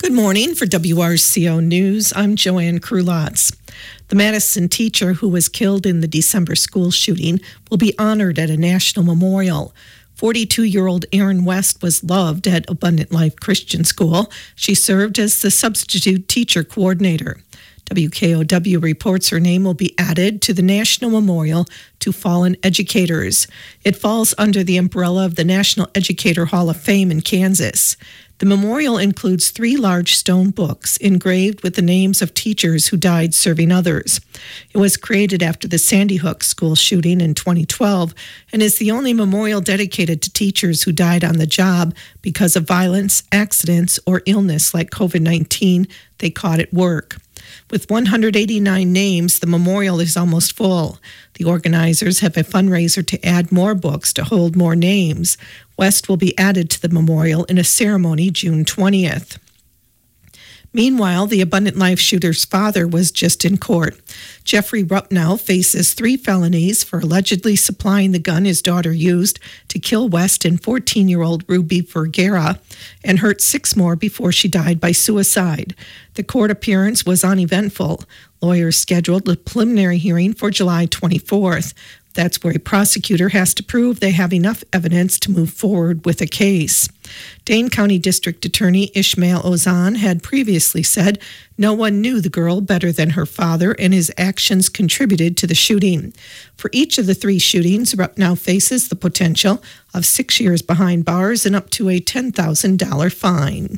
Good morning. For WRCO News, I'm Joanne Krulotz. The Madison teacher who was killed in the December school shooting will be honored at a national memorial. 42-year-old Erin West was loved at Abundant Life Christian School. She served as the substitute teacher coordinator. WKOW reports her name will be added to the National Memorial to Fallen Educators. It falls under the umbrella of the National Educator Hall of Fame in Kansas. The memorial includes 3 large stone books engraved with the names of teachers who died serving others. It was created after the Sandy Hook school shooting in 2012 and is the only memorial dedicated to teachers who died on the job because of violence, accidents, or illness like COVID-19 they caught at work. With 189 names, the memorial is almost full. The organizers have a fundraiser to add more books to hold more names. West will be added to the memorial in a ceremony June 20th. Meanwhile, the Abundant Life shooter's father was just in court. Jeffrey Rupnow faces 3 felonies for allegedly supplying the gun his daughter used to kill West and 14-year-old Ruby Vergara and hurt 6 more before she died by suicide. The court appearance was uneventful. Lawyers scheduled a preliminary hearing for July 24th. That's where a prosecutor has to prove they have enough evidence to move forward with a case. Dane County District Attorney Ishmael Ozan had previously said no one knew the girl better than her father and his actions contributed to the shooting. For each of the 3 shootings, Rupp now faces the potential of 6 years behind bars and up to a $10,000 fine.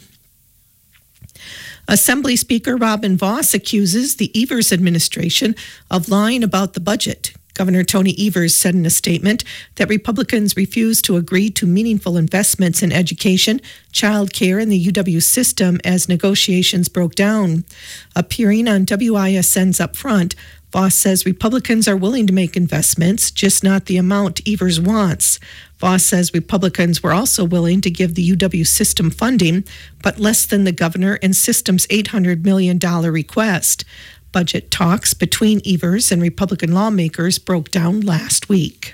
Assembly Speaker Robin Vos accuses the Evers administration of lying about the budget. Governor Tony Evers said in a statement that Republicans refused to agree to meaningful investments in education, child care, and the UW system as negotiations broke down. Appearing on WISN's Upfront, Vos says Republicans are willing to make investments, just not the amount Evers wants. Vos says Republicans were also willing to give the UW system funding, but less than the governor and system's $800 million request. Budget talks between Evers and Republican lawmakers broke down last week.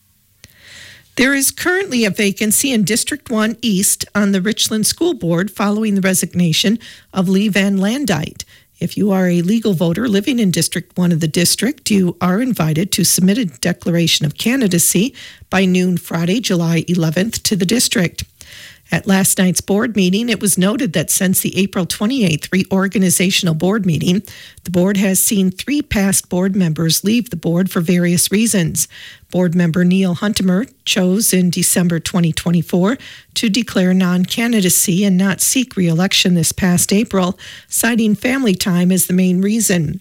There is currently a vacancy in District 1 East on the Richland School Board following the resignation of Lee Van Landite. If you are a legal voter living in District 1 of the district, you are invited to submit a declaration of candidacy by noon Friday, July 11th to the district. At last night's board meeting, it was noted that since the April 28th reorganizational board meeting, the board has seen 3 past board members leave the board for various reasons. Board member Neil Huntemer chose in December 2024 to declare non-candidacy and not seek re-election this past April, citing family time as the main reason.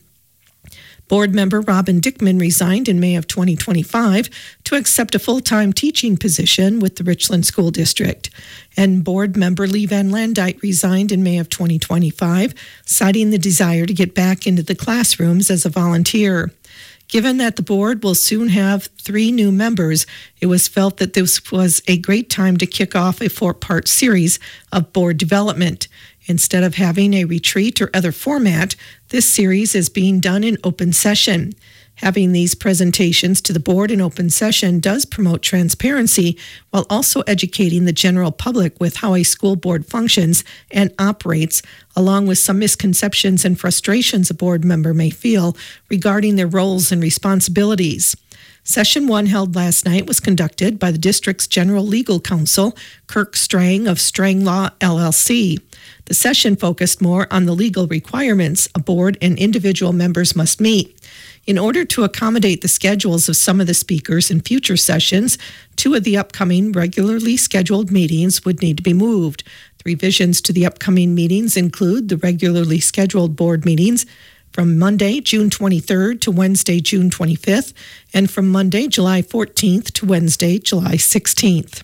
Board member Robin Dickman resigned in May of 2025 to accept a full-time teaching position with the Richland School District. And board member Lee Van Landite resigned in May of 2025, citing the desire to get back into the classrooms as a volunteer. Given that the board will soon have 3 new members, it was felt that this was a great time to kick off a 4-part series of board development. Instead of having a retreat or other format, this series is being done in open session. Having these presentations to the board in open session does promote transparency while also educating the general public with how a school board functions and operates, along with some misconceptions and frustrations a board member may feel regarding their roles and responsibilities. Session 1 held last night was conducted by the district's general legal counsel, Kirk Strang of Strang Law, LLC. The session focused more on the legal requirements a board and individual members must meet. In order to accommodate the schedules of some of the speakers in future sessions, 2 of the upcoming regularly scheduled meetings would need to be moved. The revisions to the upcoming meetings include the regularly scheduled board meetings from Monday, June 23rd to Wednesday, June 25th, and from Monday, July 14th to Wednesday, July 16th.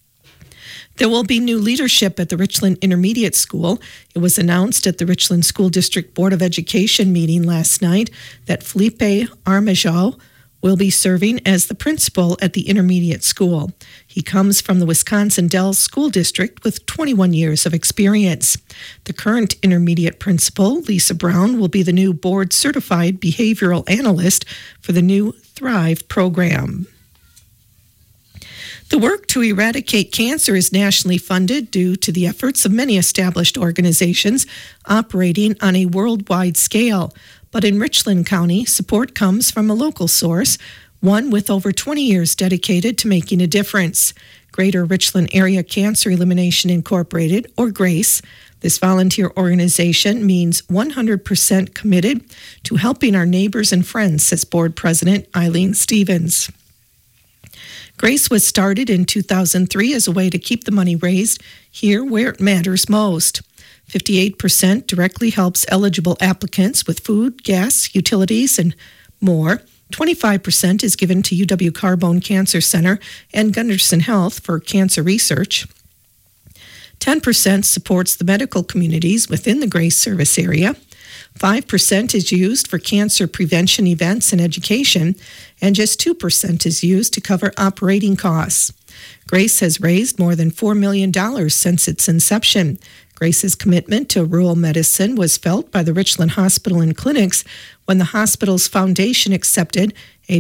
There will be new leadership at the Richland Intermediate School. It was announced at the Richland School District Board of Education meeting last night that Felipe Armajo will be serving as the principal at the intermediate school. He comes from the Wisconsin Dells School District with 21 years of experience. The current intermediate principal, Lisa Brown, will be the new board-certified behavioral analyst for the new Thrive program. The work to eradicate cancer is nationally funded due to the efforts of many established organizations operating on a worldwide scale. But in Richland County, support comes from a local source, one with over 20 years dedicated to making a difference. Greater Richland Area Cancer Elimination Incorporated, or GRACE. This volunteer organization means 100% committed to helping our neighbors and friends, says Board President Eileen Stevens. GRACE was started in 2003 as a way to keep the money raised here where it matters most. 58% directly helps eligible applicants with food, gas, utilities, and more. 25% is given to UW Carbone Cancer Center and Gunderson Health for cancer research. 10% supports the medical communities within the GRACE service area. 5% is used for cancer prevention events and education, and just 2% is used to cover operating costs. GRACE has raised more than $4 million since its inception. GRACE's commitment to rural medicine was felt by the Richland Hospital and Clinics when the hospital's foundation accepted a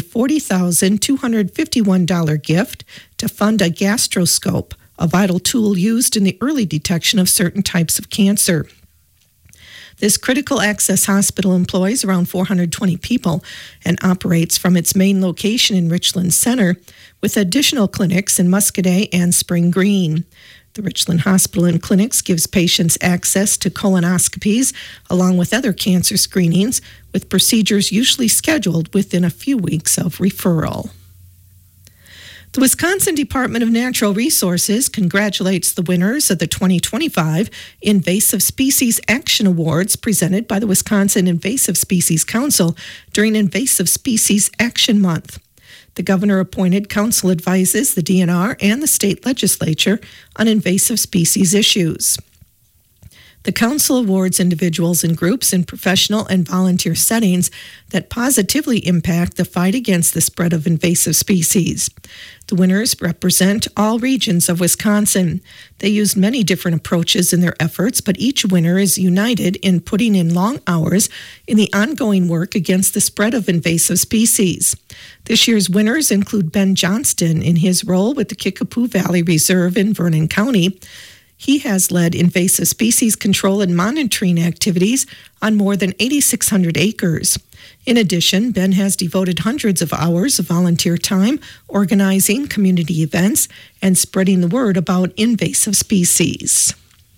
$40,251 gift to fund a gastroscope, a vital tool used in the early detection of certain types of cancer. This critical access hospital employs around 420 people and operates from its main location in Richland Center, with additional clinics in Muscadet and Spring Green. The Richland Hospital and Clinics gives patients access to colonoscopies along with other cancer screenings, with procedures usually scheduled within a few weeks of referral. The Wisconsin Department of Natural Resources congratulates the winners of the 2025 Invasive Species Action Awards presented by the Wisconsin Invasive Species Council during Invasive Species Action Month. The governor-appointed council advises the DNR and the state legislature on invasive species issues. The council awards individuals and groups in professional and volunteer settings that positively impact the fight against the spread of invasive species. The winners represent all regions of Wisconsin. They used many different approaches in their efforts, but each winner is united in putting in long hours in the ongoing work against the spread of invasive species. This year's winners include Ben Johnston in his role with the Kickapoo Valley Reserve in Vernon County. He has led invasive species control and monitoring activities on more than 8,600 acres. In addition, Ben has devoted hundreds of hours of volunteer time organizing community events and spreading the word about invasive species.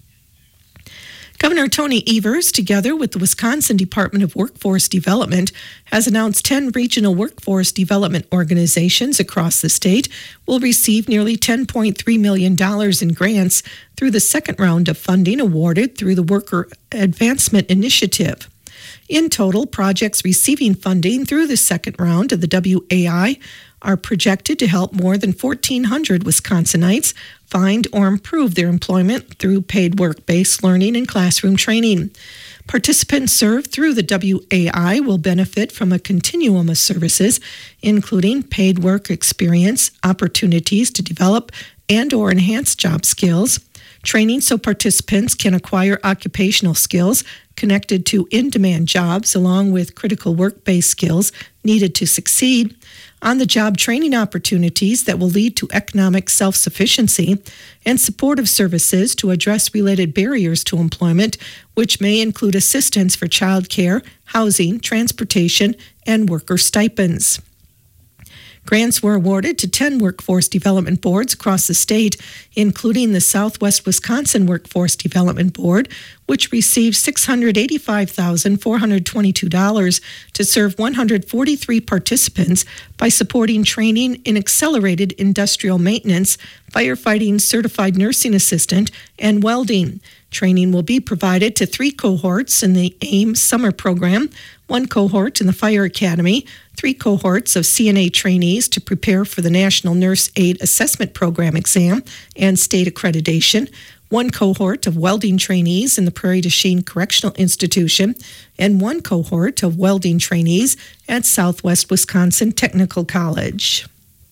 Governor Tony Evers, together with the Wisconsin Department of Workforce Development, has announced 10 regional workforce development organizations across the state will receive nearly $10.3 million in grants through the second round of funding awarded through the Worker Advancement Initiative. In total, projects receiving funding through the second round of the WAI are projected to help more than 1,400 Wisconsinites find or improve their employment through paid work-based learning and classroom training. Participants served through the WAI will benefit from a continuum of services, including paid work experience, opportunities to develop and or enhance job skills, training so participants can acquire occupational skills connected to in-demand jobs along with critical work-based skills needed to succeed, on-the-job training opportunities that will lead to economic self-sufficiency, and supportive services to address related barriers to employment, which may include assistance for child care, housing, transportation, and worker stipends. Grants were awarded to 10 workforce development boards across the state, including the Southwest Wisconsin Workforce Development Board, which received $685,422 to serve 143 participants by supporting training in accelerated industrial maintenance, firefighting certified nursing assistant, and welding. Training will be provided to 3 cohorts in the AIM summer program, 1 cohort in the Fire Academy, 3 cohorts of CNA trainees to prepare for the National Nurse Aid Assessment Program exam and state accreditation, 1 cohort of welding trainees in the Prairie du Chien Correctional Institution, and 1 cohort of welding trainees at Southwest Wisconsin Technical College.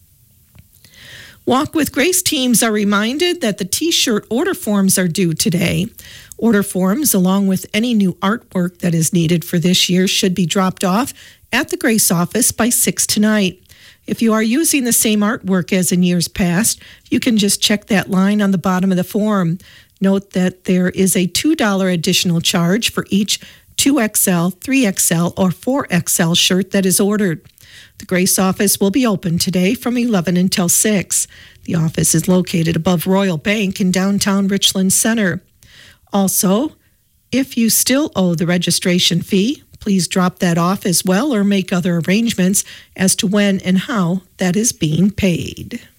Walk with Grace teams are reminded that the T-shirt order forms are due today. Order forms, along with any new artwork that is needed for this year, should be dropped off at the Grace office by 6 tonight. If you are using the same artwork as in years past, you can just check that line on the bottom of the form. Note that there is a $2 additional charge for each 2XL, 3XL, or 4XL shirt that is ordered. The Grace office will be open today from 11 until 6. The office is located above Royal Bank in downtown Richland Center. Also, if you still owe the registration fee, please drop that off as well or make other arrangements as to when and how that is being paid.